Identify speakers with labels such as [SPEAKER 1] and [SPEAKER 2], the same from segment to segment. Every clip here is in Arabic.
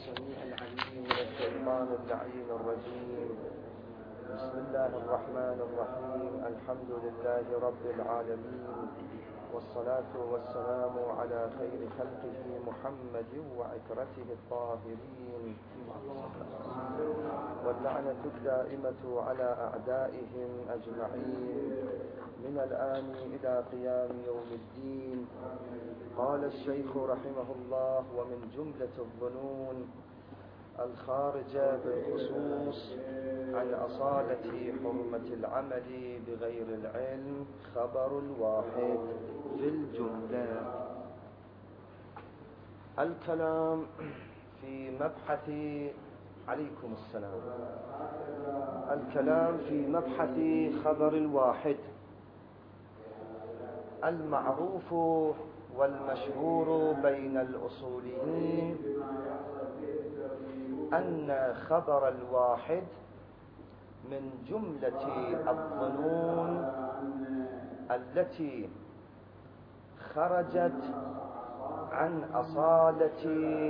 [SPEAKER 1] السميع العليم من الشيطان اللعين الرجيم. بسم الله الرحمن الرحيم. الحمد لله رب العالمين، والصلاة والسلام على خير خلقه محمد وعترته الطاهرين، واللعنة الدائمة على أعدائهم أجمعين من الآن إلى قيام يوم الدين. قال الشيخ رحمه الله: ومن جملة الظنون الخارجة بالخصوص عن أصالة حرمة العمل بغير العلم خبر الواحد في الجملة. الكلام في مبحث عليكم السلام. الكلام في مبحث خبر الواحد. المعروف والمشهور بين الأصوليين أن خبر الواحد من جملة الظنون التي خرجت عن أصالة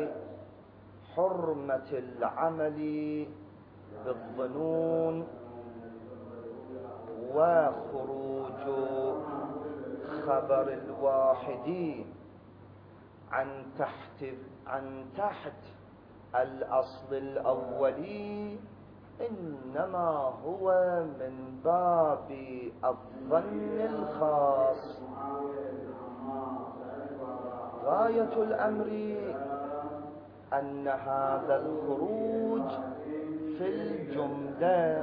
[SPEAKER 1] حرمة العمل بالظنون، وخروج خبر الواحد عن تحت الأصل الأولي إنما هو من باب الظن الخاص. غاية الأمر أن هذا الخروج في الجملة،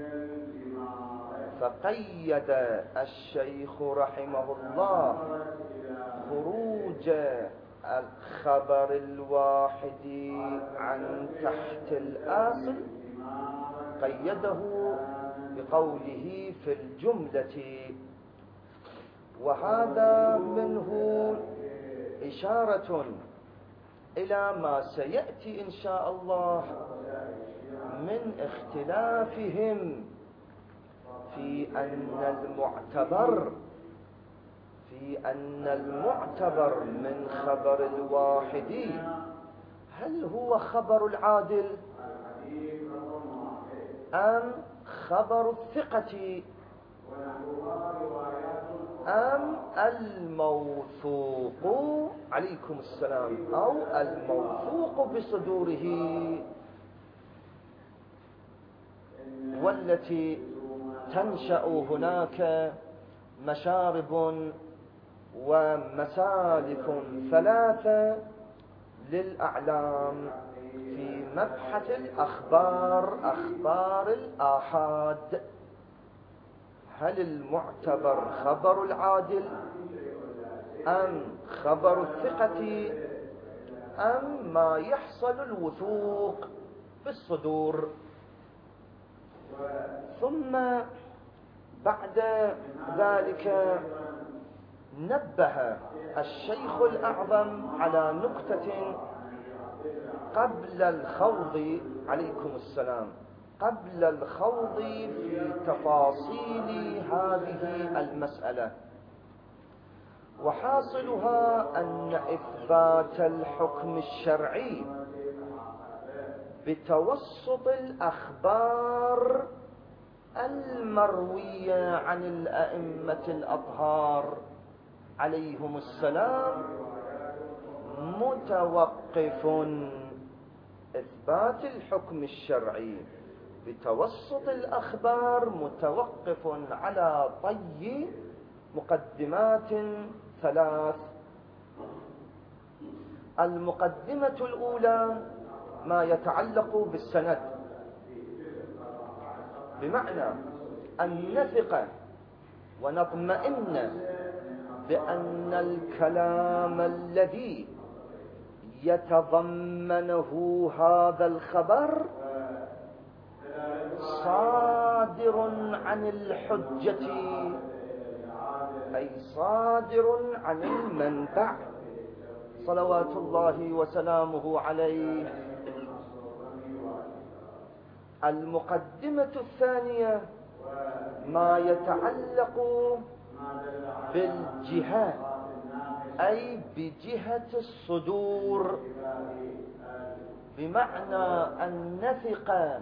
[SPEAKER 1] فقيد الشيخ رحمه الله خروج الخبر الواحد عن تحت الأصل، قيده بقوله في الجملة، وهذا منه إشارة إلى ما سيأتي إن شاء الله من اختلافهم في أن المعتبر من خبر الواحد هل هو خبر العادل أم خبر الثقة أم الموثوق عليكم السلام أو الموثوق بصدوره، والتي تنشأ هناك مشارب ومسالك ثلاثة للأعلام في مبحث الأخبار، أخبار الآحاد. هل المعتبر خبر العادل أم خبر الثقة أم ما يحصل الوثوق بالصدور؟ ثم بعد ذلك نبه الشيخ الأعظم على نقطة قبل الخوض عليكم السلام، قبل الخوض في تفاصيل هذه المسألة، وحاصلها أن إثبات الحكم الشرعي بتوسط الأخبار المروية عن الأئمة الأطهار عليهم السلام متوقف. إثبات الحكم الشرعي بتوسط الأخبار متوقف على طي مقدمات ثلاث. المقدمة الأولى ما يتعلق بالسند، بمعنى أن نثق ونطمئن بأن الكلام الذي يتضمنه هذا الخبر صادر عن الحجة، أي صادر عن المنبع صلوات الله وسلامه عليه. المقدمة الثانية ما يتعلق بالجهة، أي بجهة الصدور، بمعنى أن نثق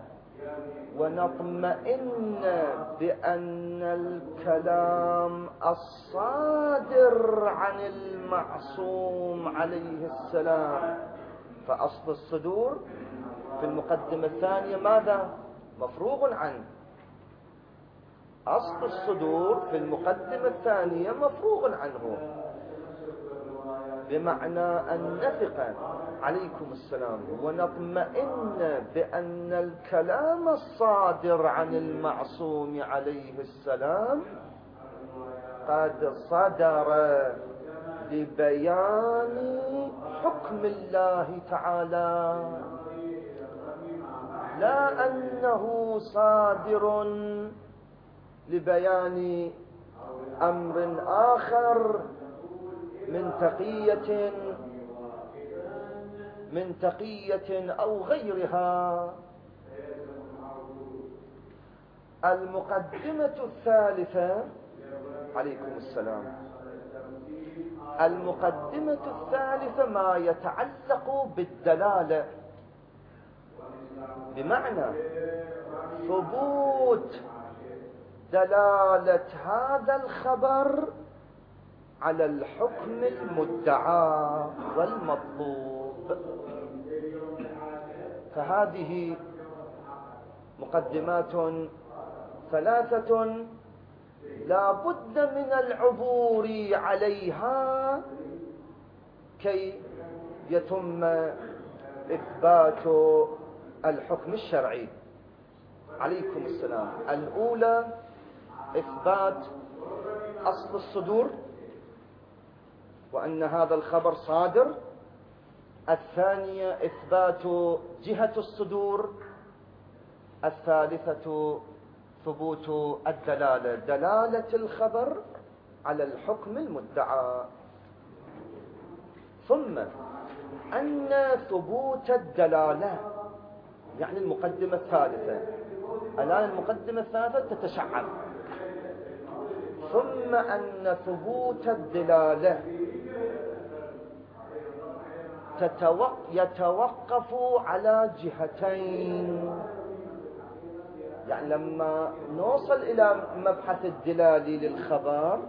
[SPEAKER 1] ونطمئن بأن الكلام الصادر عن المعصوم عليه السلام. فأصل الصدور في المقدمة الثانية ماذا؟ مفروغ عنه. أصل الصدور في المقدمة الثانية مفروغ عنه، بمعنى أن نثق عليكم السلام ونطمئن بأن الكلام الصادر عن المعصوم عليه السلام قد صدر لبيان حكم الله تعالى، لا أنه صادر لبيان أمر آخر من تقية أو غيرها. المقدمة الثالثة عليكم السلام، المقدمة الثالثة ما يتعلق بالدلالة، بمعنى ثبوت دلالة هذا الخبر على الحكم المدعى والمطلوب. فهذه مقدمات ثلاثة لا بد من العبور عليها كي يتم إثبات الحكم الشرعي. عليكم السلام. الأولى إثبات أصل الصدور وأن هذا الخبر صادر. الثانية إثبات جهة الصدور. الثالثة ثبوت الدلالة، دلالة الخبر على الحكم المدعى. ثم أن ثبوت الدلالة يعني المقدمة الثالثة. الآن المقدمة الثالثة تتشعب. ثم أن ثبوت الدلالة يتوقف على جهتين. يعني لما نوصل إلى مبحث الدلالة للخبر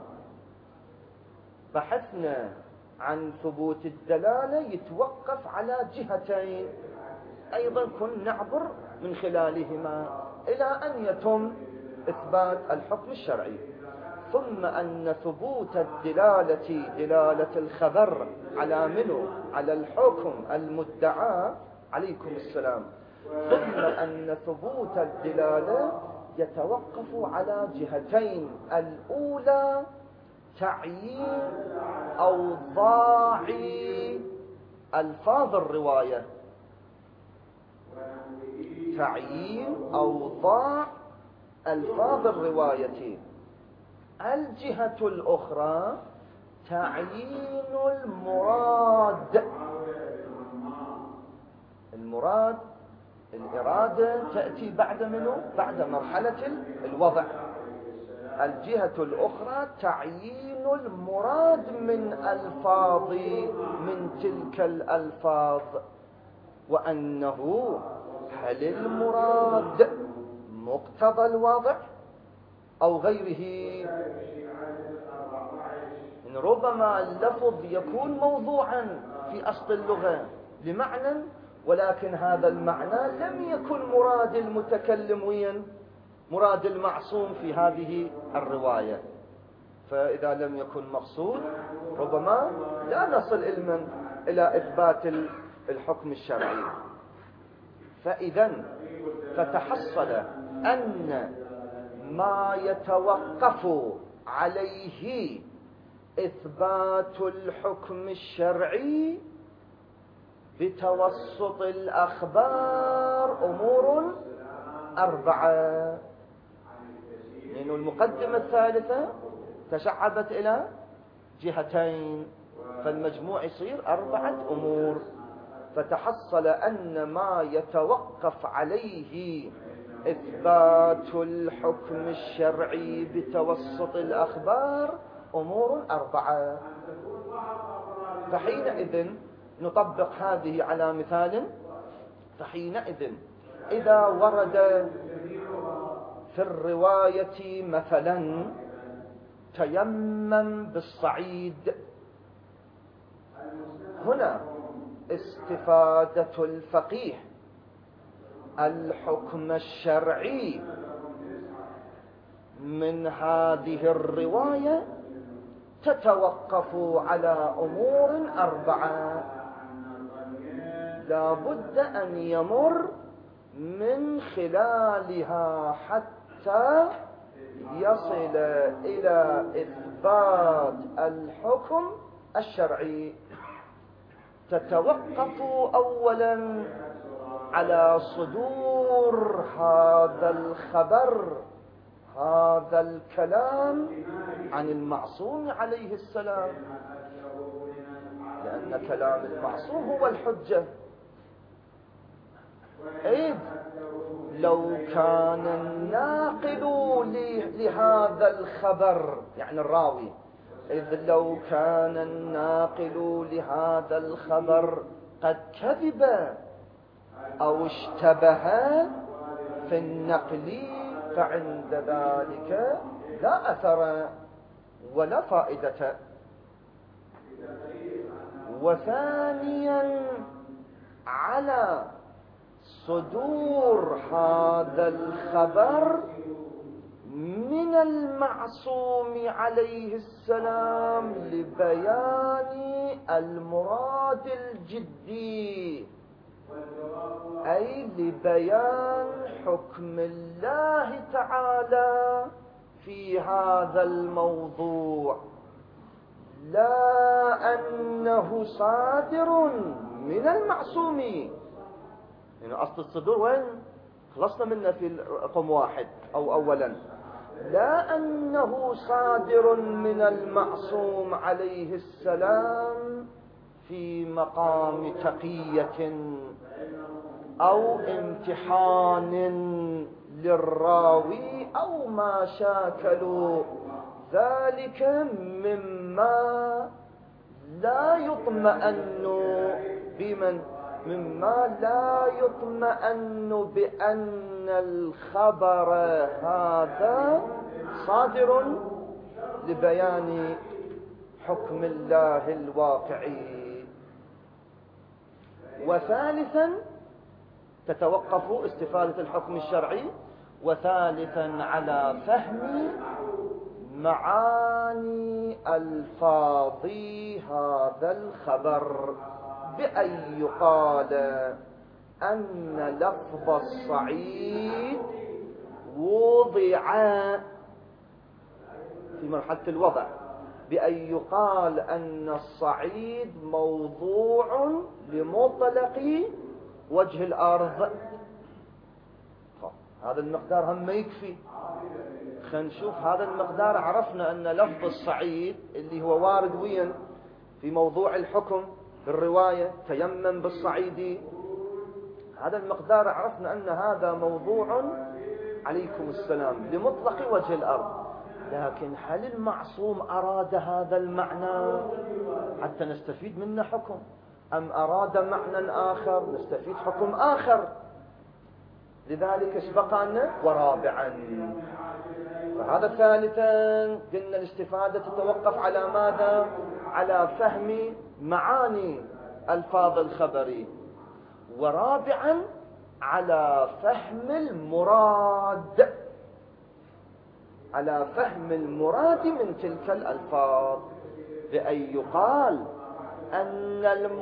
[SPEAKER 1] بحثنا عن ثبوت الدلالة يتوقف على جهتين أيضا كن نعبر من خلالهما إلى أن يتم إثبات الحكم الشرعي. ثم أن ثبوت الدلالة، دلالة الخبر على منه؟ على الحكم المدعى. عليكم السلام. ثم أن ثبوت الدلالة يتوقف على جهتين. الأولى تعيين أوضاع ألفاظ الرواية، تعيين أوضاع ألفاظ الرواية. الجهة الأخرى تعيين المراد. المراد الإرادة تأتي بعد منه؟ بعد مرحلة الوضع. الجهة الأخرى تعيين المراد من ألفاظ من تلك الألفاظ، وأنه هل المراد مقتضى الوضع أو غيره. إن ربما اللفظ يكون موضوعا في أصل اللغة لمعنى، ولكن هذا المعنى لم يكن مراد المتكلم وين؟ مراد المعصوم في هذه الرواية. فإذا لم يكن مقصود ربما لا نصل إلى إثبات الحكم الشرعي. فإذا فتحصل أن ما يتوقف عليه إثبات الحكم الشرعي بتوسط الأخبار أمور أربعة. لأن المقدمة الثالثة تشعبت إلى جهتين، فالمجموع يصير 4 أمور. فتحصل أن ما يتوقف عليه إثبات الحكم الشرعي بتوسط الأخبار أمور 4. فحينئذ نطبق هذه على مثال فحينئذ إذا ورد في الرواية مثلا تيمم بالصعيد، هنا استفادة الفقيه الحكم الشرعي من هذه الرواية تتوقف على أمور 4 لا بد أن يمر من خلالها حتى يصل إلى إثبات الحكم الشرعي. تتوقف أولا على صدور هذا الخبر، هذا الكلام عن المعصوم عليه السلام، لأن كلام المعصوم هو الحجة. إذ لو كان الناقل لهذا الخبر يعني الراوي، إذ لو كان الناقل لهذا الخبر قد كذب أو اشتبه في النقل فعند ذلك لا أثر ولا فائدة. وثانيا على صدور هذا الخبر من المعصوم عليه السلام لبيان المراد الجدي، أي لبيان حكم الله تعالى في هذا الموضوع، لا أنه صادر من المعصوم. يعني أصل الصدور وين خلصنا منه في رقم 1 أو أولا، لا أنه صادر من المعصوم عليه السلام في مقام تقية أو امتحان للراوي أو ما شاكلوا ذلك مما لا يطمئن مما لا يطمئن بأن الخبر هذا صادر لبيان حكم الله الواقعي. وثالثا تتوقف استفادة الحكم الشرعي، وثالثا على فهم معاني ألفاظ هذا الخبر، بأن يقال أن لفظ الصعيد وضع في مرحلة الوضع، بأن يقال أن الصعيد موضوع لمطلق وجه الأرض. هذا المقدار هم ما يكفي، خلينا نشوف هذا المقدار. عرفنا أن لفظ الصعيد اللي هو وارد وين في موضوع الحكم بالرواية تيمم بالصعيد، هذا المقدار عرفنا أن هذا موضوع عليكم السلام لمطلق وجه الأرض. لكن هل المعصوم أراد هذا المعنى حتى نستفيد منه حكم، أم أراد معنى آخر نستفيد حكم آخر؟ لذلك سبقنا. ورابعا فهذا ثالثا قلنا الاستفادة تتوقف على ماذا؟ على فهم معاني ألفاظ الخبر. ورابعا على فهم المراد، على فهم المراد من تلك الألفاظ، بأن يقال أن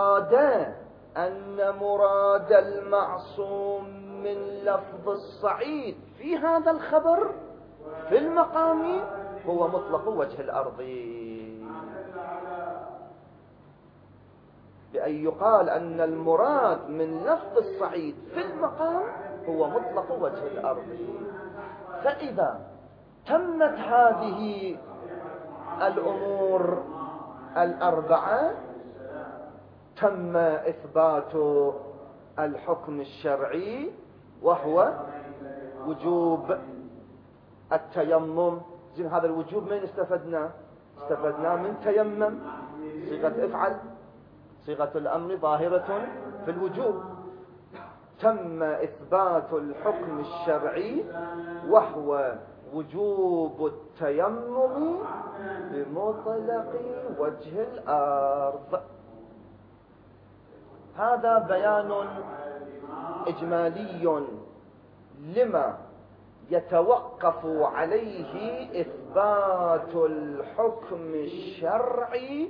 [SPEAKER 1] مراد المعصوم من لفظ الصعيد في هذا الخبر في المقام هو مطلق وجه الأرض، بأن يقال أن المراد من لفظ الصعيد في المقام هو مطلق وجه الأرض. فإذا تمت هذه الأمور 4 تم إثبات الحكم الشرعي، وهو وجوب التيمم. زين، هذا الوجوب من استفدناه من تيمم، صيغة افعل، صيغة الأمر ظاهرة في الوجوب. تم إثبات الحكم الشرعي وهو وجوب التيمم بمطلق وجه الأرض. هذا بيان إجمالي لما يتوقف عليه إثبات الحكم الشرعي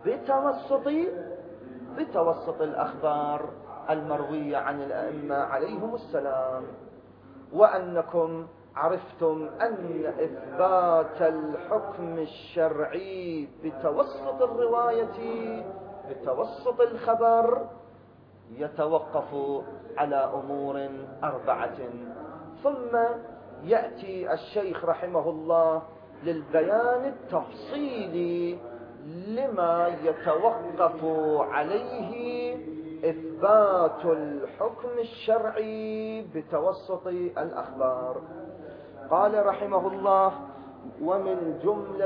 [SPEAKER 1] بتوسط الأخبار المروية عن الأئمة عليهم السلام. وأنكم عرفتم أن إثبات الحكم الشرعي بتوسط الرواية بتوسط الخبر يتوقف على أمور 4. ثم يأتي الشيخ رحمه الله للبيان التفصيلي لما يتوقف عليه إثبات الحكم الشرعي بتوسط الأخبار. قال رحمه الله: ومن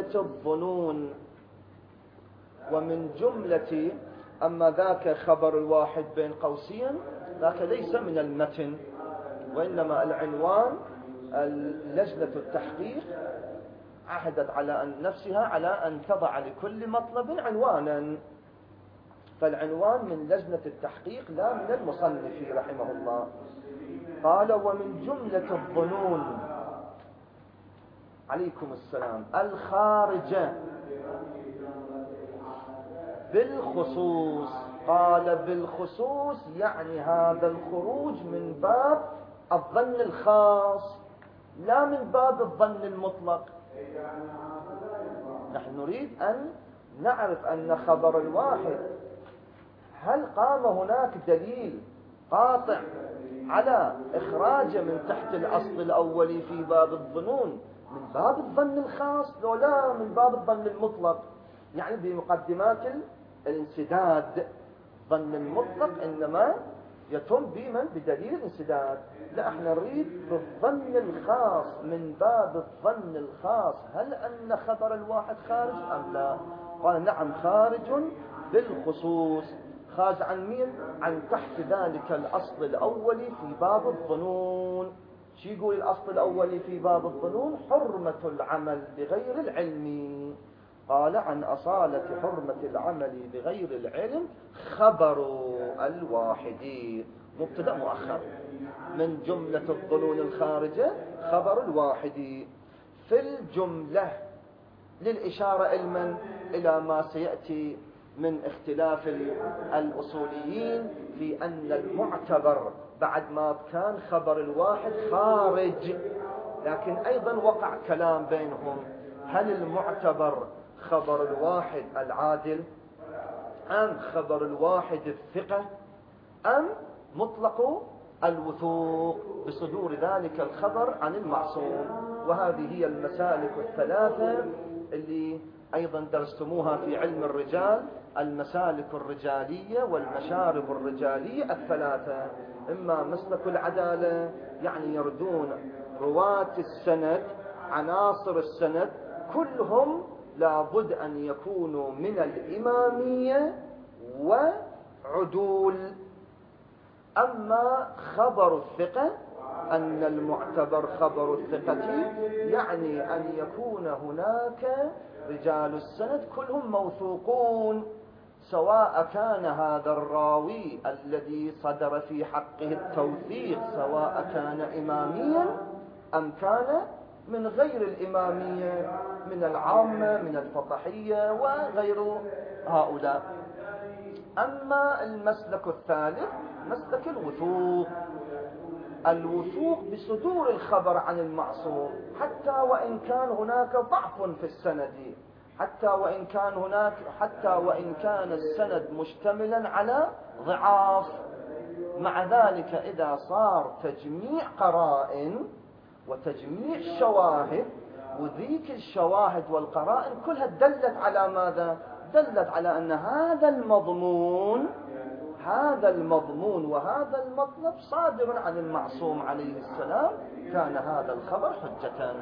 [SPEAKER 1] جملة أما ذاك خبر الواحد بين قوسين، ذاك ليس من المتن، وإنما العنوان. لجنة التحقيق عهدت على نفسها على أن تضع لكل مطلب عنوانا، فالعنوان من لجنة التحقيق لا من المصنف رحمه الله. قال: ومن جملة الظنون عليكم السلام الخارجة بالخصوص. قال بالخصوص يعني هذا الخروج من باب الظن الخاص لا من باب الظن المطلق. نحن نريد أن نعرف أن خبر الواحد هل قام هناك دليل قاطع على إخراجه من تحت الأصل الأولي في باب الظنون من باب الظن الخاص لو لا من باب الظن المطلق. يعني بمقدمات الانسداد. ظن المطلق إنما يتم بدليل الانسداد. لا، احنا نريد بالظن الخاص من باب الظن الخاص هل أن خبر الواحد خارج أم لا. قال: نعم خارج بالخصوص. خارج عن مين؟ عن تحت ذلك الأصل الأولي في باب الظنون. شو يقول الأصل الأولي في باب الظنون؟ حرمة العمل بغير العلم. قال: عن أصالة حرمة العمل بغير العلم خبر الواحد. مبتدأ مؤخر. من جملة الظنون الخارجة خبر الواحد في الجملة، للإشارة علما إلى ما سيأتي من اختلاف الأصوليين في أن المعتبر بعد ما كان خبر الواحد خارج، لكن أيضا وقع كلام بينهم: هل المعتبر خبر الواحد العادل أم خبر الواحد الثقة أم مطلق الوثوق بصدور ذلك الخبر عن المعصوم. وهذه هي المسالك الثلاثة اللي أيضا درستموها في علم الرجال: المسالك الرجالية والمشارب الرجالية الثلاثة. إما مسلك العدالة يعني يردون رواة السند عناصر السند كلهم لابد أن يكونوا من الإمامية وعدول. أما خبر الثقة أن المعتبر خبر الثقة يعني أن يكون هناك رجال السند كلهم موثوقون، سواء كان هذا الراوي الذي صدر في حقه التوثيق سواء كان إماميا أم كان من غير الإمامية، من العامة من الفقهية وغير هؤلاء. أما المسلك الثالث مسلك الوثوق بصدور الخبر عن المعصوم، حتى وإن كان هناك ضعف في السند، حتى وإن كان السند مشتملا على ضعاف. مع ذلك إذا صار تجميع قرائن وتجميع شواهد، وذيك الشواهد والقرائن كلها دلت على ماذا؟ دلت على أن هذا المضمون وهذا المطلب صادر عن المعصوم عليه السلام، كان هذا الخبر حجة.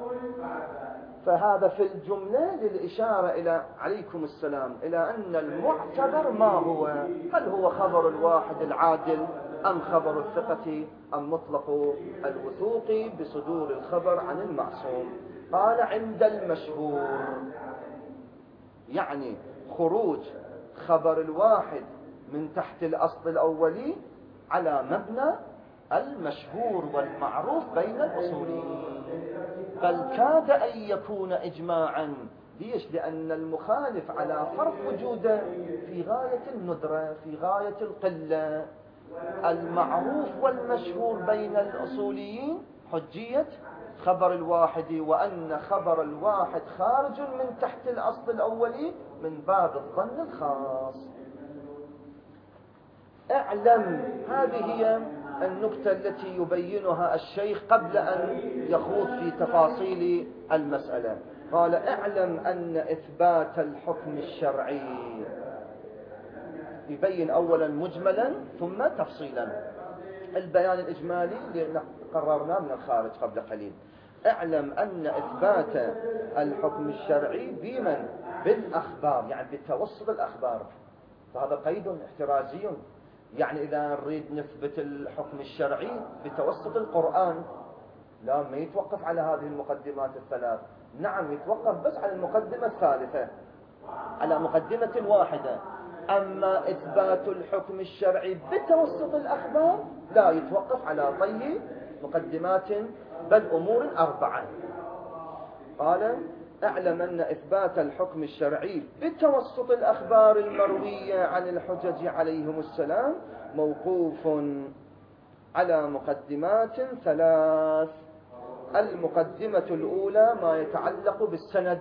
[SPEAKER 1] فهذا في الجملة للإشارة إلى عليكم السلام إلى أن المعتبر ما هو؟ هل هو خبر الواحد العادل أم خبر الثقة أم مطلق الوثوق بصدور الخبر عن المعصوم. قال عند المشهور، يعني خروج خبر الواحد من تحت الأصل الأولي على مبنى المشهور والمعروف بين الأصوليين، بل كاد أن يكون إجماعا. ليش؟ لأن المخالف على فرض وجوده في غاية الندرة، في غاية القلة. المعروف والمشهور بين الأصوليين حجية خبر الواحد، وأن خبر الواحد خارج من تحت الأصل الأولي من باب الظن الخاص. اعلم، هذه هي النكتة التي يبينها الشيخ قبل أن يخوض في تفاصيل المسألة. قال اعلم أن إثبات الحكم الشرعي، يبين أولا مجملا ثم تفصيلا. البيان الإجمالي اللي قررناه من الخارج قبل قليل. اعلم أن إثبات الحكم الشرعي بمن؟ بالأخبار، يعني بتوسط الأخبار. فهذا قيد احترازي، يعني إذا نريد نثبت الحكم الشرعي بتوسط القرآن، لا، ما يتوقف على هذه المقدمات الثلاث. نعم، يتوقف بس على المقدمة الثالثة، على مقدمة واحدة. أما إثبات الحكم الشرعي بتوسط الأخبار لا يتوقف على طي مقدمات بل أمور 4. قال اعلم أن إثبات الحكم الشرعي بتوسط الأخبار المروية عن الحجج عليهم السلام موقوف على مقدمات 3. المقدمة الأولى ما يتعلق بالسند.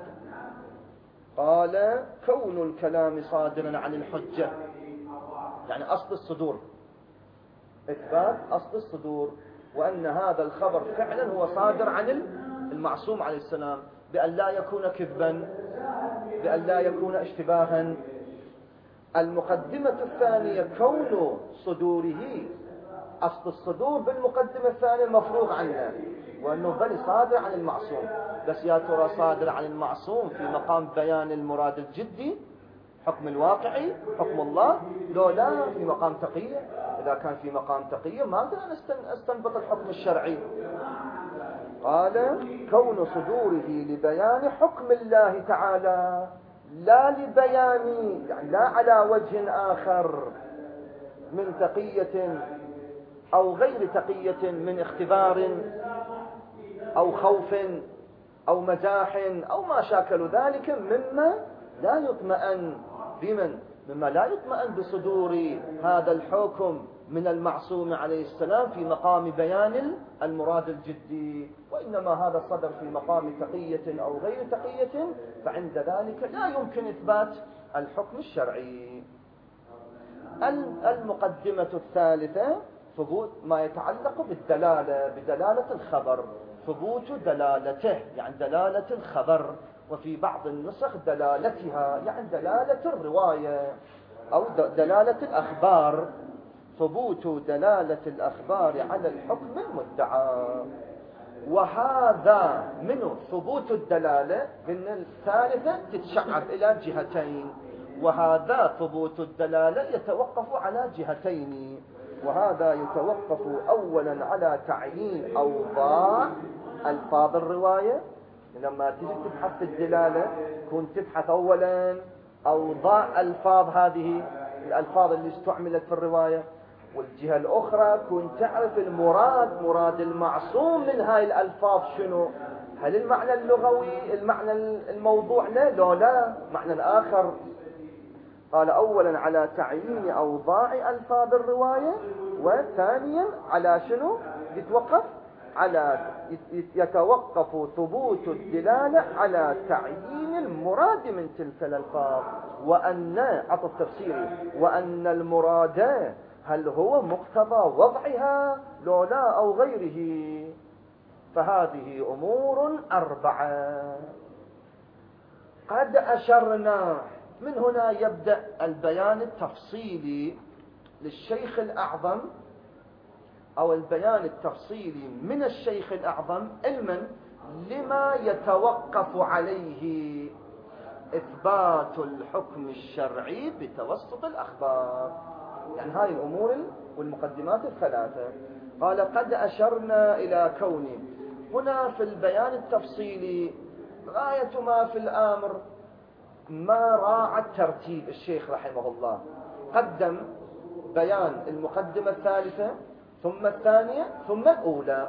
[SPEAKER 1] قال كون الكلام صادرا عن الحجة، يعني أصل الصدور، إثبات أصل الصدور، وأن هذا الخبر فعلا هو صادر عن المعصوم عليه السلام، بأن لا يكون كذبا، بأن لا يكون اشتباها. المقدمة الثانية كون صدوره، أصل الصدور بالمقدمة الثانية مفروغ عنها، وأنه بل صادر عن المعصوم. بس يا ترى صادر عن المعصوم في مقام بيان المراد الجدي، حكم الواقعي، حكم الله، لو لا في مقام تقية؟ إذا كان في مقام تقية ما أقدر أن أستنبط الحكم الشرعي. قال كون صدوره لبيان حكم الله تعالى، لا لبيان، يعني لا على وجه آخر من تقية أو غير تقية، من اختبار أو خوف أو مزاح أو ما شاكل ذلك، مما لا يطمئن مما لا يطمئن بصدور هذا الحكم من المعصوم عليه السلام في مقام بيان المراد الجدي، وإنما هذا صدر في مقام تقية أو غير تقية، فعند ذلك لا يمكن إثبات الحكم الشرعي. المقدمة الثالثة ثبوت ما يتعلق بالدلالة، بدلالة الخبر، ثبوت دلالته، يعني دلالة الخبر، وفي بعض النسخ دلالتها، يعني دلالة الرواية أو دلالة الأخبار، ثبوت دلالة الأخبار على الحكم المدعى. وهذا منه ثبوت الدلالة من الثالثة تتشعب إلى جهتين، وهذا ثبوت الدلالة يتوقف على جهتين. وهذا يتوقف أولا على تعيين أوضاع ألفاظ الرواية. لما تجي تبحث في الدلالة كنت تبحث أولا أوضاع ألفاظ هذه الألفاظ اللي استعملت في الرواية، والجهة الأخرى كنت تعرف مراد المعصوم من هاي الألفاظ شنو، هل المعنى اللغوي، المعنى الموضوع لا معنى آخر. قال أولا على تعيين أوضاع ألفاظ الرواية، وثانيا على شنو يتوقف ثبوت الدلالة على تعيين المراد من تلك الألفاظ، وأن عطف تفسيري، وأن المراد هل هو مقتضى وضعها لو لا أو غيره. فهذه أمور 4 قد أشرنا. من هنا يبدأ البيان التفصيلي للشيخ الأعظم، أو البيان التفصيلي من الشيخ الأعظم علما لما يتوقف عليه إثبات الحكم الشرعي بتوسط الأخبار. يعني هاي الأمور والمقدمات الثلاثة. قال قد أشرنا إلى كون، هنا في البيان التفصيلي غاية ما في الأمر ما راعى الترتيب. الشيخ رحمه الله قدم بيان المقدمة الثالثة ثم الثانية ثم الأولى،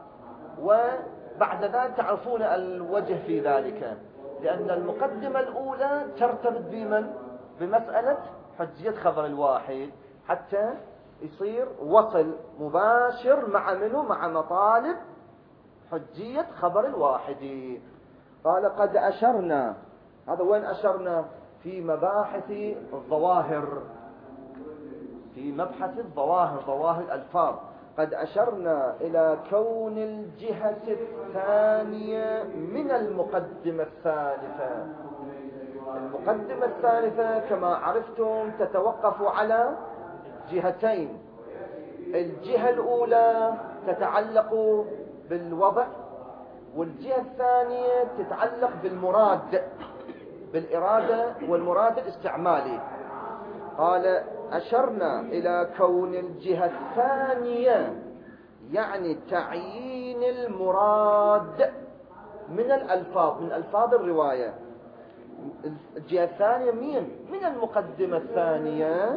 [SPEAKER 1] وبعد ذلك تعرفون الوجه في ذلك، لأن المقدمة الأولى ترتبط بمن؟ بمسألة حجية خبر الواحد، حتى يصير وصل مباشر مع منه؟ مع مطالب حجية خبر الواحد. قال قد أشرنا، هذا وين أشرنا؟ في مباحث الظواهر، في مبحث الظواهر، ظواهر الألفاظ. قد أشرنا إلى كون الجهة الثانية من المقدمة الثالثة. المقدمة الثالثة كما عرفتم تتوقف على جهتين. الجهة الأولى تتعلق بالوضع، والجهة الثانية تتعلق بالمراد، بالإرادة والمراد الاستعمالي. قال أشرنا إلى كون الجهة الثانية يعني تعيين المراد من الألفاظ، من ألفاظ الرواية. الجهة الثانية من المقدمة الثانية،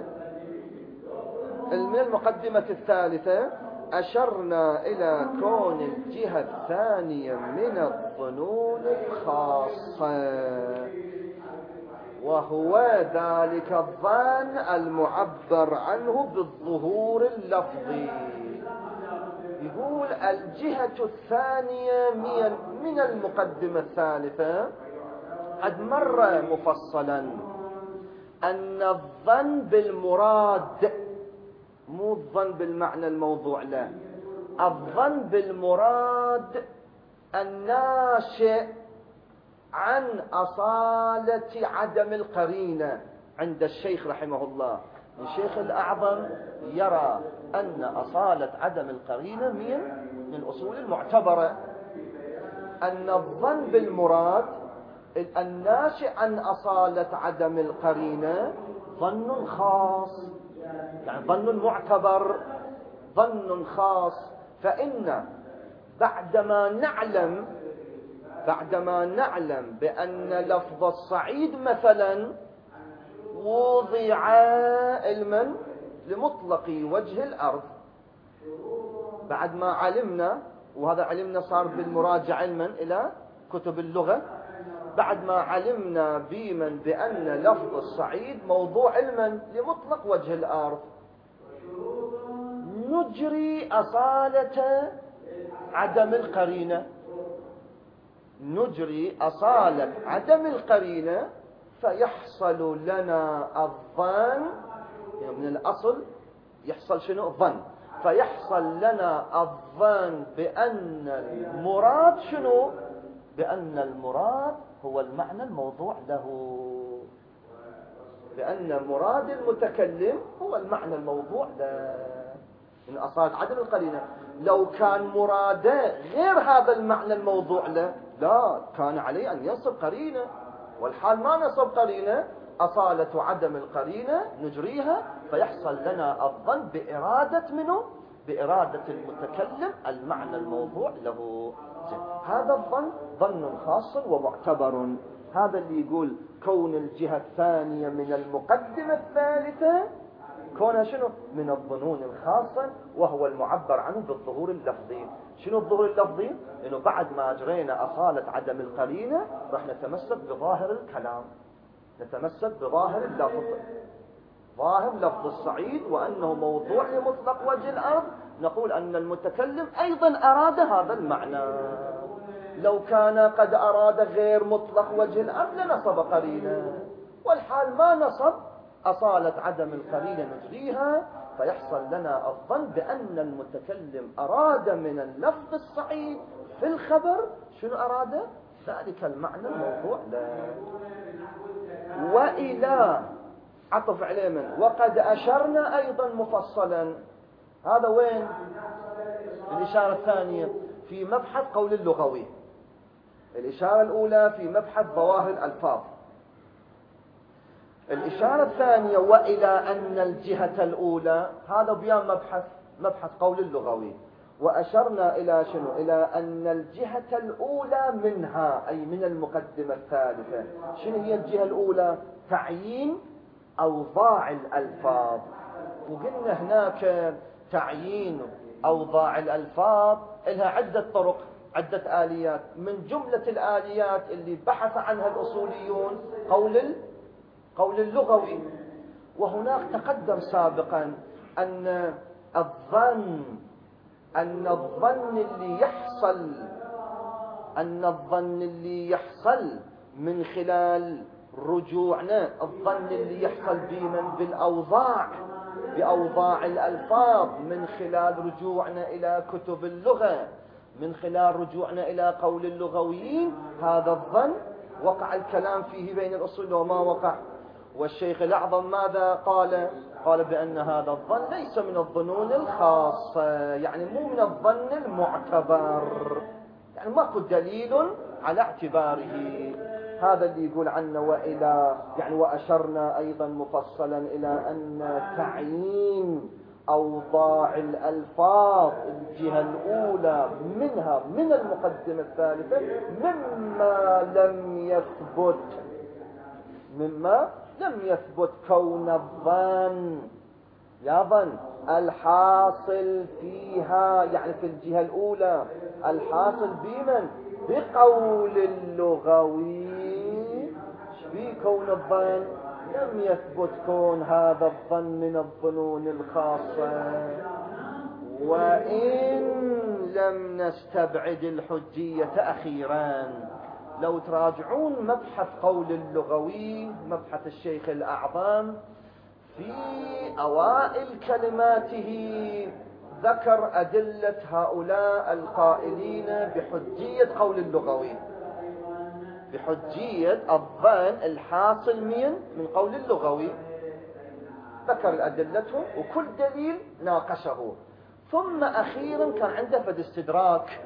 [SPEAKER 1] من المقدمة الثالثة. أشرنا إلى كون الجهة الثانية من الظنون الخاصة، وهو ذلك الظن المعبر عنه بالظهور اللفظي. يقول الجهة الثانية من المقدمة الثالثة. قد مر مفصلا أن الظن بالمراد، مو الظن بالمعنى الموضوع، لا، الظن بالمراد الناشئ عن أصالة عدم القرينة عند الشيخ رحمه الله. الشيخ الأعظم يرى أن أصالة عدم القرينة من الأصول المعتبرة، أن الظن بالمراد الناشئ عن أصالة عدم القرينة ظن خاص، يعني ظن معتبر، ظن خاص. فإن بعدما نعلم بأن لفظ الصعيد مثلا وضع علما لمطلق وجه الأرض، بعد ما علمنا، وهذا علمنا صار بالمراجعة علما إلى كتب اللغة، بعد ما علمنا بأن لفظ الصعيد موضوع علما لمطلق وجه الأرض، نجري أصالة عدم القرينة، نجري أصالة عدم القرينة، فيحصل لنا الظن، يعني من الأصل يحصل شنو؟ الظن. فيحصل لنا الظن بأن المراد شنو؟ بأن المراد هو المعنى الموضوع له، بأن مراد المتكلم هو المعنى الموضوع له من أصالة عدم القرينة. لو كان مراده غير هذا المعنى الموضوع له، لا، كان عليه أن ينصب قرينة، والحال ما نصب قرينة. أصالة عدم القرينة نجريها، فيحصل لنا الظن بإرادة منه؟ بإرادة المتكلم المعنى الموضوع له. هذا الظن ظن خاص ومعتبر. هذا اللي يقول كون الجهة الثانية من المقدمة الثالثة كونها شنو؟ من الظنون الخاصة، وهو المعبر عنه بالظهور اللفظي. شنو الظهور اللفظي؟ إنه بعد ما أجرينا أصالة عدم القرينة راح نتمسك بظاهر الكلام، نتمسك بظاهر اللفظ، ظاهر لفظ الصعيد وأنه موضوع لمطلق وجه الأرض. نقول أن المتكلم أيضا أراد هذا المعنى. لو كان قد أراد غير مطلق وجه الأرض لنصب قرينة، والحال ما نصب، أصالة عدم القرينة نجريها، فيحصل لنا الظن بأن المتكلم أراد من اللفظ الصعيد في الخبر شنو أراد؟ ذلك المعنى الموضوع له. وإلى عطف عليه من وقد أشرنا أيضا مفصلا. هذا وين؟ الإشارة الثانية في مبحث قول اللغوي، الإشارة الأولى في مبحث ظواهر الألفاظ. الإشارة الثانية وإلى أن الجهة الأولى، هذا بيان مبحث قول اللغوي. وأشرنا إلى شنو؟ إلى أن الجهة الأولى منها، أي من المقدمة الثالثة. شنو هي الجهة الأولى؟ تعيين أوضاع الألفاظ. وقلنا هناك تعيين أوضاع الألفاظ لها عدة طرق، عدة آليات. من جملة الآليات اللي بحث عنها الأصوليون قول اللغوي. وهناك تقدم سابقا أن الظن اللي يحصل من خلال رجوعنا، الظن اللي يحصل بأوضاع الألفاظ من خلال رجوعنا إلى كتب اللغة، من خلال رجوعنا إلى قول اللغويين، هذا الظن وقع الكلام فيه بين الأصول وما وقع. والشيخ الأعظم ماذا قال؟ قال بأن هذا الظن ليس من الظنون الخاصة، يعني مو من الظن المعتبر، يعني ماكو دليل على اعتباره. هذا اللي يقول عنه. وإلى يعني وأشرنا أيضا مفصلا إلى أن تعيين أوضاع الألفاظ الجهة الأولى منها من المقدمة الثالثة مما لم يثبت كون الظن الحاصل فيها، يعني في الجهة الأولى الحاصل بمن؟ بقول اللغوي. في كون الظن لم يثبت كون هذا الظن من الظنون الخاصة. وإن لم نستبعد الحجية أخيرا، لو تراجعون مبحث قول اللغوي، مبحث الشيخ الأعظم، في أوائل كلماته ذكر أدلة هؤلاء القائلين بحجية قول اللغوي، بحجية الظن الحاصل من قول اللغوي. ذكر أدلته وكل دليل ناقشه. ثم أخيرا كان عنده فد استدراك،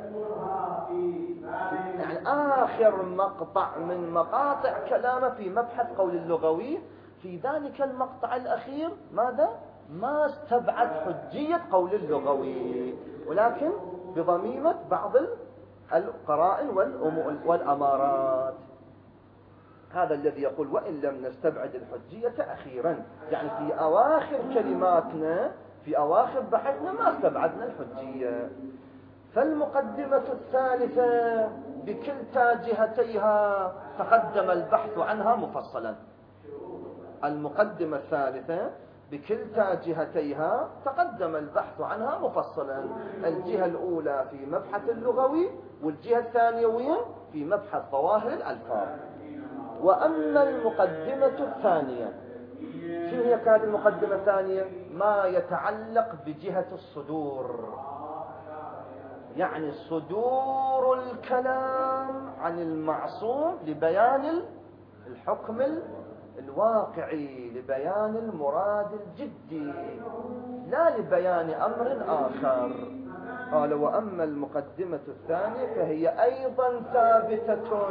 [SPEAKER 1] يعني آخر مقطع من مقاطع كلامه في مبحث قول اللغوي، في ذلك المقطع الأخير ماذا؟ ما استبعد حجية قول اللغوي، ولكن بضميمة بعض القرائن والأمارات. هذا الذي يقول وإن لم نستبعد الحجية أخيرا، يعني في أواخر كلماتنا، في أواخر بحثنا ما استبعدنا الحجية. فالمقدمة الثالثة بكلتا جهتيها تقدم البحث عنها مفصلا. المقدمة الثالثة بكلتا جهتيها تقدم البحث عنها مفصلا. الجهة الأولى في مبحث اللغوي، والجهة الثانية وين؟ في مبحث ظواهر الألفاظ. وأما المقدمة الثانية، شنو هي كانت المقدمة الثانية؟ ما يتعلق بجهة الصدور، يعني صدور الكلام عن المعصوم لبيان الحكم الواقعي، لبيان المراد الجدي، لا لبيان أمر آخر. قال وأما المقدمة الثانية فهي أيضا ثابتة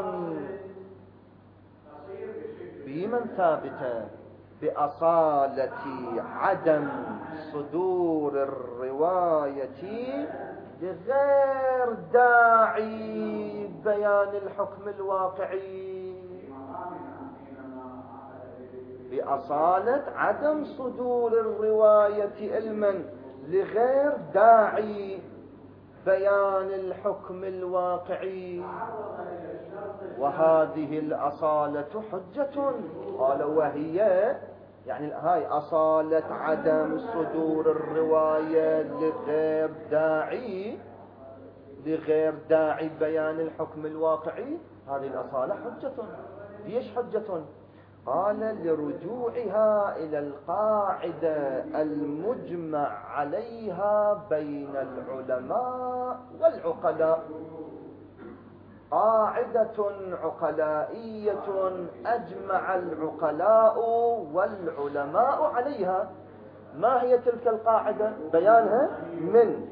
[SPEAKER 1] بمن ثابتة بأصالة عدم صدور الرواية لغير داعي بيان الحكم الواقعي، بأصالة عدم صدور الرواية علما لغير داعي بيان الحكم الواقعي. وهذه الأصالة حجة. قال وهي يعني هاي أصالة عدم صدور الرواية لغير داعي بيان الحكم الواقعي، هذه الأصالة حجة. ليش حجة؟ قال لرجوعها إلى القاعدة المجمع عليها بين العلماء والعقلاء، قاعدة عقلائية أجمع العقلاء والعلماء عليها. ما هي تلك القاعدة؟ بيانها من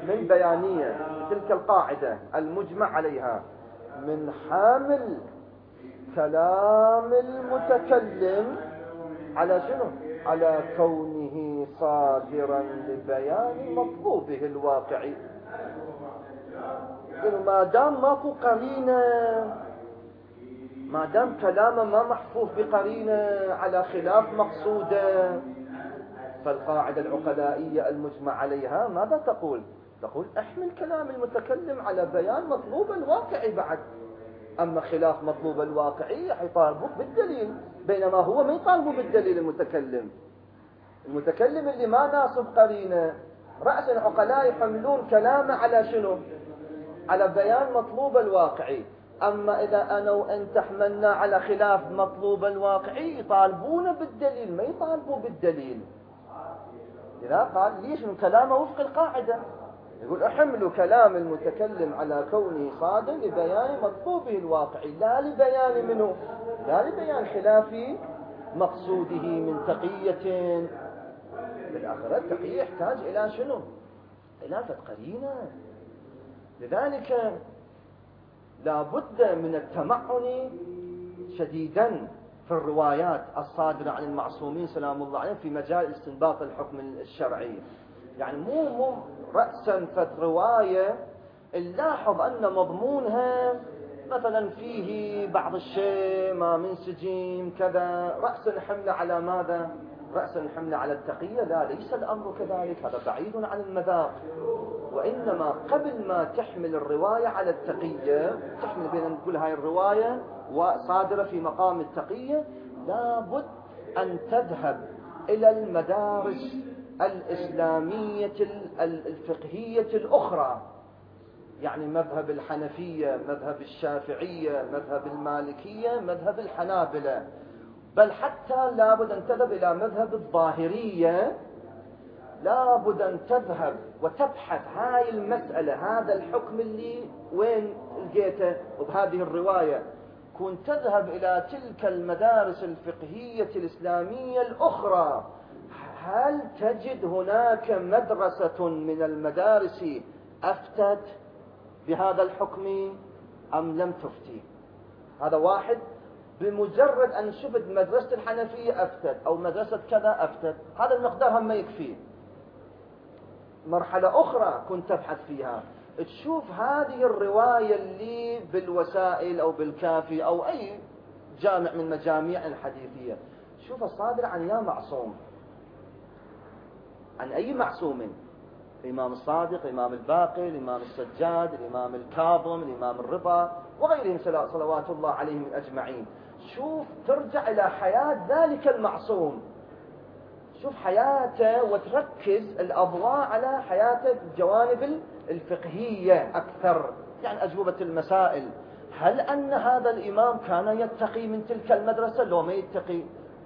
[SPEAKER 1] بيانية تلك القاعدة المجمع عليها من حامل كلام المتكلم على شنو؟ على كونه صادرا لبيان مطلوبه الواقعي. ما دام ماكو قرينة، ما دام كلامه ما محفوظ بقرينة على خلاف مقصوده، فالقاعدة العقلائية المجمع عليها ماذا تقول؟ تقول احمل كلام المتكلم على بيان مطلوب الواقعي بعد. أما خلاف مطلوب الواقعي حيطالبوك بالدليل، بينما هو ما يطالبه بالدليل. المتكلم اللي ما ناصب قرينه، رأس العقلاء يحملون كلامه على شنو؟ على بيان مطلوب الواقعي. أما إذا أنا وأنت حملنا على خلاف مطلوب الواقعي يطالبون بالدليل، ما يطالبوا بالدليل. إذا قال ليش من كلامه وفق القاعدة، يقول احملوا كلام المتكلم على كونه صادر لبيان مطلوبه الواقعي، لا لبيان منه، لا لبيان خلاف مقصوده من تقية. بالآخرة التقية يحتاج إلى شنو؟ إلى قرينة. لذلك لا بد من التمعن شديدا في الروايات الصادرة عن المعصومين سلام الله عليهم في مجال استنباط الحكم الشرعي. يعني مو رأسا فت رواية نلاحظ أن مضمونها مثلا فيه بعض الشيء ما منسجم كذا، رأسا حمل على ماذا؟ رأسا حمل على التقية. لا، ليس الأمر كذلك، هذا بعيد عن المذاق. وإنما قبل ما تحمل الرواية على التقية، تحمل بين نقول هاي الرواية وصادرة في مقام التقية، لابد أن تذهب إلى المدارس الإسلامية الفقهية الأخرى، يعني مذهب الحنفية، مذهب الشافعية، مذهب المالكية، مذهب الحنابلة، بل حتى لابد أن تذهب إلى مذهب الظاهرية. لابد أن تذهب وتبحث هاي المسألة، هذا الحكم اللي وين لقيته وبهذه الرواية، كون تذهب إلى تلك المدارس الفقهية الإسلامية الأخرى، هل تجد هناك مدرسة من المدارس أفتت بهذا الحكم أم لم تفتي؟ هذا واحد. بمجرد أن شفت مدرسة الحنفية أفتت أو مدرسة كذا أفتت، هذا المقدار هم ما يكفي. مرحلة أخرى كنت تبحث فيها، تشوف هذه الرواية اللي بالوسائل أو بالكافي أو أي جامع من مجاميع الحديثية، شوف الصادر عن يا معصوم، عن أي معصوم؟ الإمام الصادق، الإمام الباقر، الإمام السجاد، الإمام الكاظم، الإمام الرضا وغيرهم صلوات الله عليهم أجمعين. شوف ترجع إلى حياة ذلك المعصوم، شوف حياته وتركز الأضواء على حياته الجوانب الفقهية أكثر، يعني أجوبة المسائل. هل أن هذا الإمام كان يتقي من تلك المدرسة لو ما يتقي؟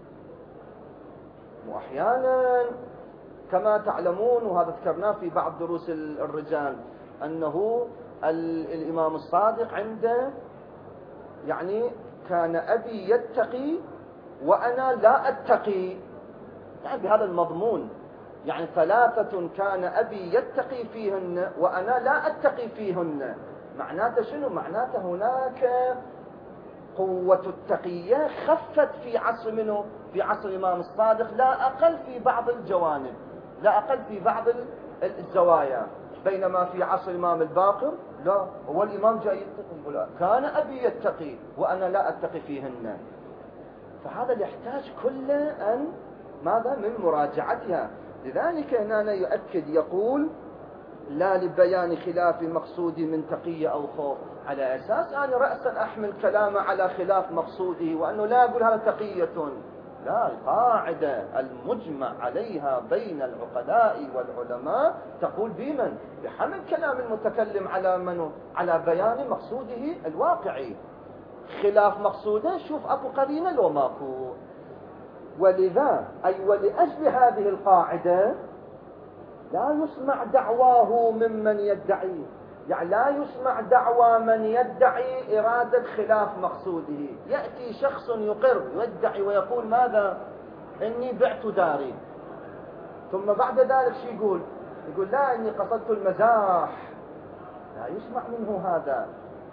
[SPEAKER 1] وأحيانا كما تعلمون، وهذا ذكرناه في بعض دروس الرجال، أنه الإمام الصادق عنده يعني كان أبي يتقي وأنا لا أتقي، يعني بهذا المضمون، يعني ثلاثة كان أبي يتقي فيهن وأنا لا أتقي فيهن. معناته شنو؟ معناته هناك قوة التقية خفت في عصر منه، في عصر الإمام الصادق، لا أقل في بعض الجوانب، لا أقل في بعض الزوايا. بينما في عصر الإمام الباقر لا، هو الإمام جاي يتقي، لا كان أبي يتقي وأنا لا أتقي فيهن. فهذا يحتاج كله أن ماذا؟ من مراجعتها. لذلك هنا يؤكد يقول لا لبيان خلاف مقصود من تقية أو خوف، على أساس أنا رأسا أحمل كلامه على خلاف مقصوده، وأنه لا أقول هذا تقية. لا، القاعدة المجمع عليها بين العقلاء والعلماء تقول بمن؟ بحمل كلام المتكلم على منه؟ على بيان مقصوده الواقعي. خلاف مقصوده شوف أكو قرينة لو ماكو. ولذا أي ولأجل هذه القاعدة لا يسمع دعواه ممن يدعي، يعني لا يسمع دعوى من يدعي إرادة خلاف مقصوده. يأتي شخص يقر يدعي ويقول ماذا؟ إني بعت داري، ثم بعد ذلك شو يقول؟ يقول لا إني قصدت المزاح. لا يسمع منه هذا.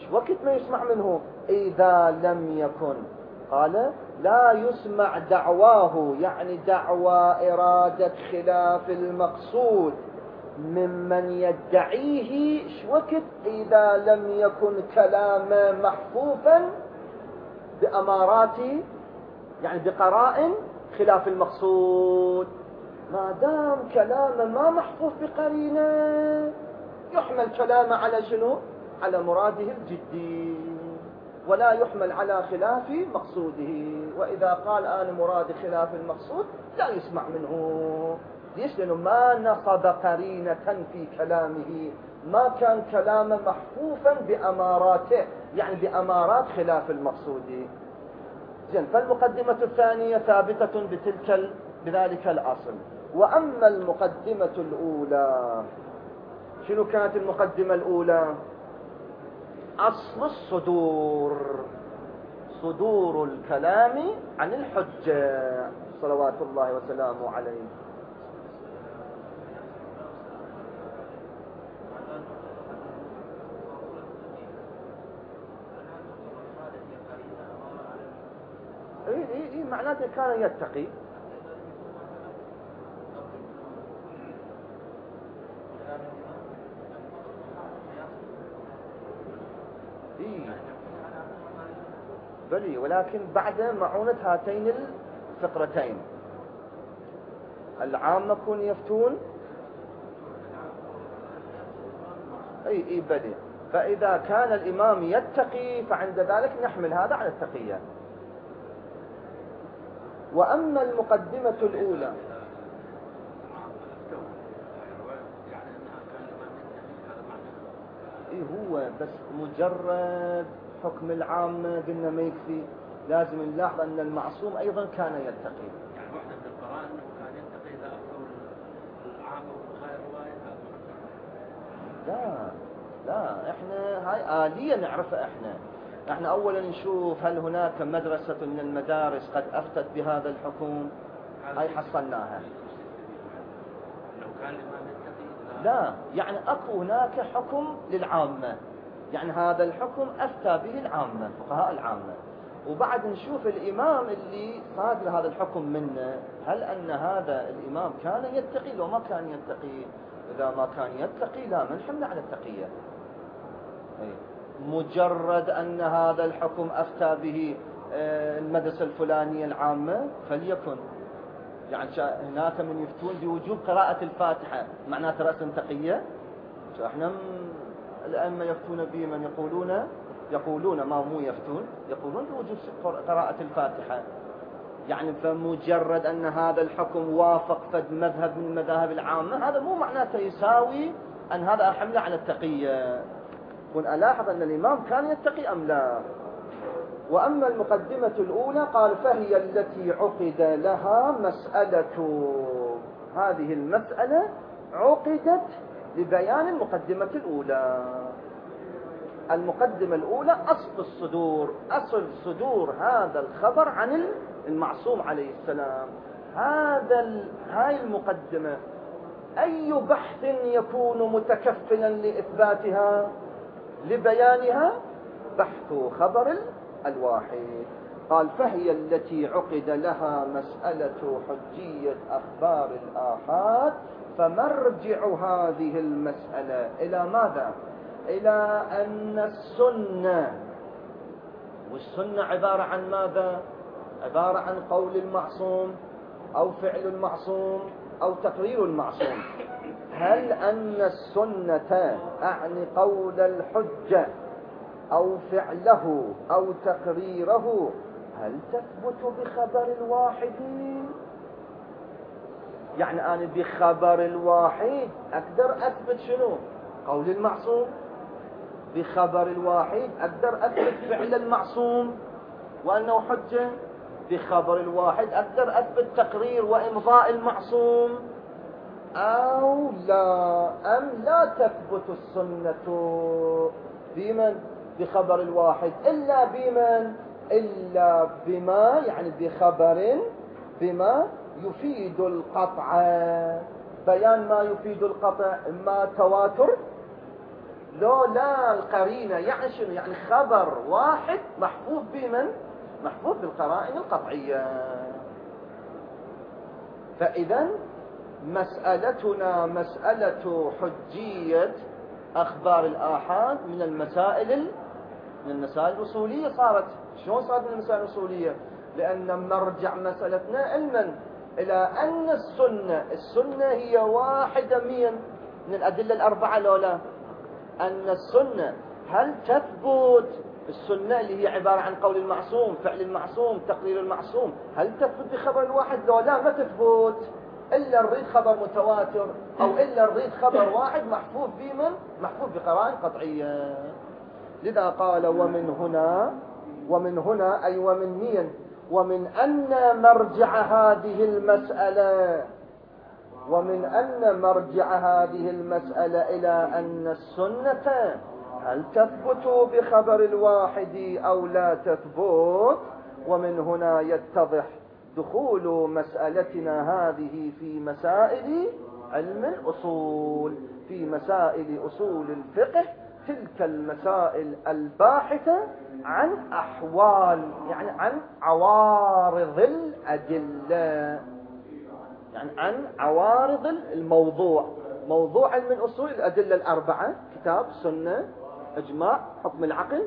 [SPEAKER 1] وقت ما يسمع منه؟ إذا لم يكن، قال لا يسمع دعواه، يعني دعوى إرادة خلاف المقصود ممن يدعيه. وقت؟ إذا لم يكن كلام محفوفا بأمارات، يعني بقرائن خلاف المقصود. ما دام كلام ما محفوف بقرينة، يحمل كلام على شنو؟ على مراده الجدي، ولا يحمل على خلاف مقصوده. وإذا قال أنا مراد خلاف المقصود لا يسمع منه. ليش؟ لأنه ما نصب قرينة في كلامه، ما كان كلام محفوفا بأماراته، يعني بأمارات خلاف المقصود. زين، فالمقدمة الثانية ثابتة بذلك الأصل. وأما المقدمة الأولى، شنو كانت المقدمة الأولى؟ أصل الصدور، صدور الكلام عن الحجة صلوات الله وسلامه عليه. إيه معناته كان يتقي. بلي، ولكن بعد معونة هاتين الفقرتين العامة كون يفتون. اي بلي، فإذا كان الإمام يتقي فعند ذلك نحمل هذا على التقية. وأما المقدمة الأولى، هو بس مجرد حكم العامة قلنا ما يكفي، لازم نلاحظ أن المعصوم أيضا كان يتقي.
[SPEAKER 2] يعني واحدة من القرائن أنه كان يتقي إذا أفضل العامة وغير رواية.
[SPEAKER 1] لا احنا هاي آلية نعرفها. احنا أولا نشوف هل هناك مدرسة من المدارس قد أفتت بهذا الحكم، هاي حصلناها.
[SPEAKER 2] لو كان الإمام يتقي
[SPEAKER 1] لا، يعني أكو هناك حكم للعامة، يعني هذا الحكم أفتى به العامة، فقهاء العامة، وبعد نشوف الإمام اللي صادر هذا الحكم منه، هل أن هذا الإمام كان يتقي لو ما كان يتقي. إذا ما كان يتقي لا منحمل على التقية. مجرد أن هذا الحكم أفتى به المدرسة الفلانية العامة فليكن، يعني هناك من يفتون بوجوب قراءة الفاتحة، معناته رأس تقية. احنا الأئمة يفتون به من يقولون ما مو يفتون، يقولون بوجوب قراءة الفاتحة. يعني فمجرد أن هذا الحكم وافق فد مذهب من المذاهب العامة، هذا مو معناته يساوي أن هذا أحمل على التقية. كن ألاحظ أن الإمام كان يتقي أم لا. وأما المقدمة الأولى قال فهي التي عقد لها مسألة، هذه المسألة عقدت لبيان المقدمة الأولى. المقدمة الأولى أصل الصدور، أصل صدور هذا الخبر عن المعصوم عليه السلام. هاي المقدمة أي بحث يكون متكفلا لإثباتها لبيانها؟ بحث خبر الواحد. قال فهي التي عقد لها مسألة حجية أخبار الآحاد. فمرجع هذه المسألة إلى ماذا؟ إلى أن السنة، والسنة عبارة عن ماذا؟ عبارة عن قول المعصوم أو فعل المعصوم أو تقرير المعصوم. هل أن السنة أعني قول الحجة أو فعله أو تقريره هل تثبت بخبر الواحد؟ يعني أنا بخبر الواحد أقدر أثبت شنو؟ قول المعصوم. بخبر الواحد أقدر أثبت فعل المعصوم وأنه حجة. بخبر الواحد أقدر أثبت تقرير وإمضاء المعصوم أو لا. أم لا تثبت السنة بمن؟ بخبر الواحد، إلا بمن؟ إلا بما، يعني بخبر بما يفيد القطع. بيان ما يفيد القطع، إما تواتر لو لا القرينة يعني شنو؟ يعني خبر واحد محفوظ بمن؟ محفوظ بالقرائن القطعية. فإذا مسألتنا مسألة حجية أخبار الآحاد من المسائل الأصولية. صارت شلون صارت من المسائل الأصولية؟ لأن مرجع مسألتنا علما إلى أن السنة هي واحدة من الأدلة الأربعة لولا أن السنة هل تثبت السنة اللي هي عبارة عن قول المعصوم، فعل المعصوم، تقرير المعصوم، هل تثبت بخبر واحد؟ لولا ما تثبت، إلا نريد خبر متواتر أو إلا نريد خبر واحد محفوظ بمن؟ محفوظ بقرائن قطعية. لذا قال ومن هنا أي ومن أن مرجع هذه المسألة إلى أن السنة هل تثبت بخبر الواحد أو لا تثبت. ومن هنا يتضح دخول مسألتنا هذه في مسائل علم الأصول، في مسائل أصول الفقه، تلك المسائل الباحثة عن أحوال، يعني عن عوارض الأدلة، يعني عن عوارض الموضوع. موضوع علم الأصول الأدلة الأربعة: كتاب، سنة، إجماع، حكم العقل.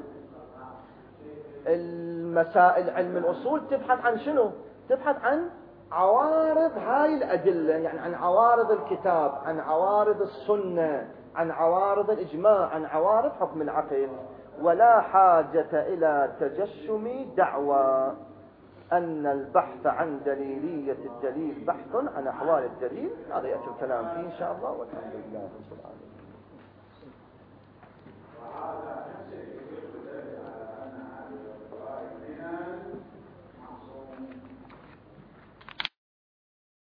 [SPEAKER 1] المسائل علم الأصول تبحث عن شنو؟ تبحث عن عوارض هاي الأدلة، يعني عن عوارض الكتاب، عن عوارض السنة، عن عوارض الإجماع، عن عوارض حكم العقل. ولا حاجة إلى تجشم دعوى أن البحث عن دليلية الدليل بحث عن أحوال الدليل. هذا يأتي الكلام فيه إن شاء الله، والحمد لله رب العالمين.